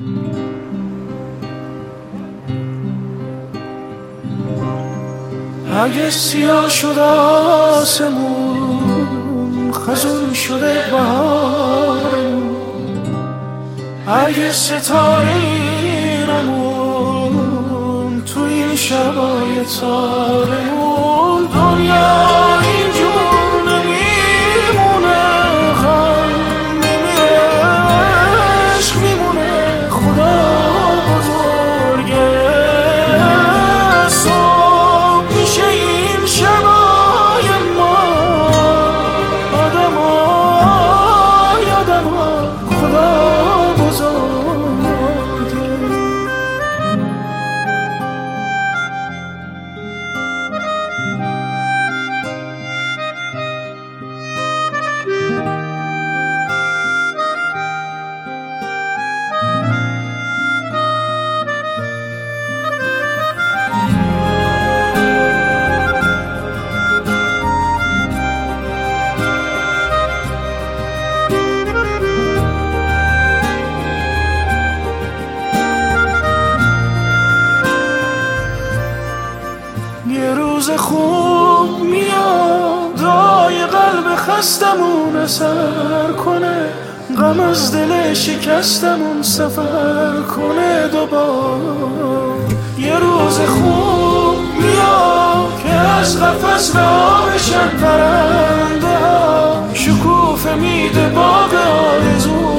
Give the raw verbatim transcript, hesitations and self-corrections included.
اگه سیاه شد آسمون، خزون شده بهارمون، اگه ستاره ایرمون تو این شبای تارمون، دنیا اینجور نمیمونه، غم نمیره، عشق میمونه. خدا بزرگه، صبح میشه این شبای ما، آدم های آدم ها، خدا بزرگه. یه روز خوب میاد، دای قلب خستمون اثر کنه، غم از دل شکستمون سفر کنه دوبار. یه روز خوب میاد که از قفس رها بشن پرنده ها، شکوفه میده باغ آرزو